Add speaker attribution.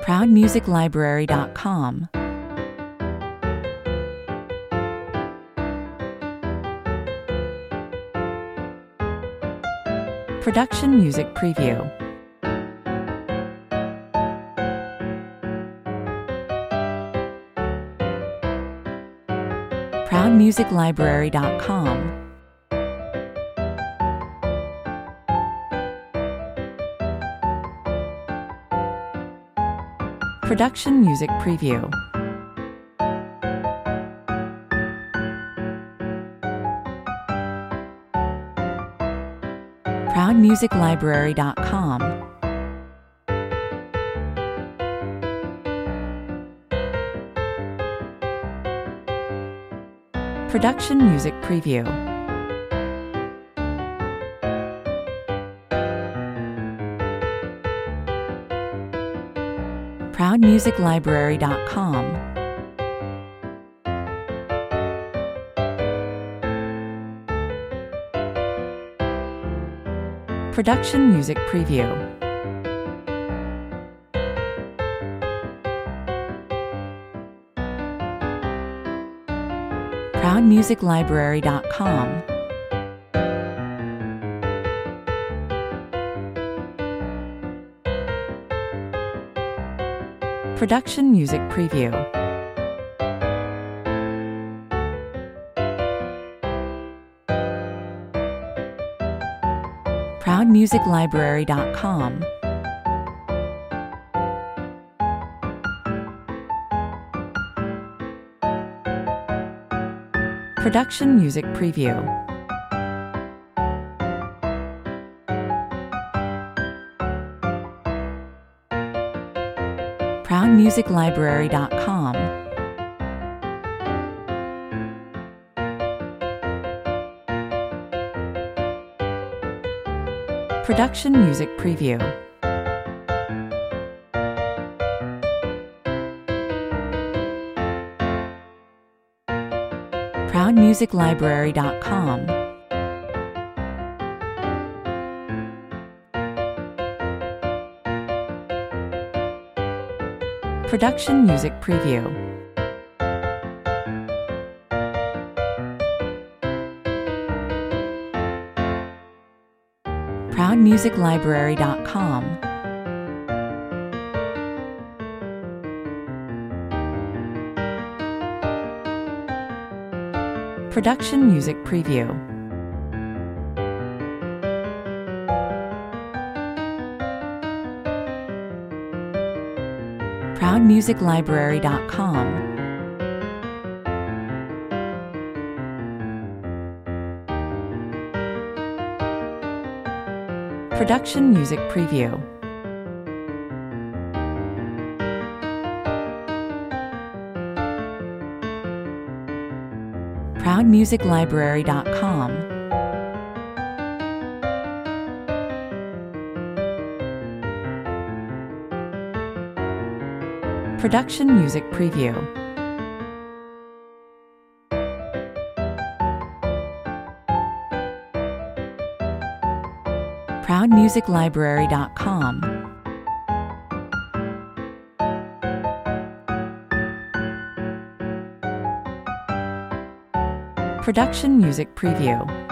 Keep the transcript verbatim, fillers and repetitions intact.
Speaker 1: proud music library dot com. Production Music Preview. proud music library dot com. Production Music Preview. proud music library dot com. Production Music Preview. proud music library dot com. Production Music Preview. proud music library dot com. Production Music Preview. proud music library dot com. Production Music Preview. proud music library dot com. Production Music Preview. proud music library dot com. Production Music Preview. proud music library dot com. Production Music Preview. proud music library dot com. Production Music Preview. proud music library dot com. Production Music Preview. proud music library dot com. Production Music Preview.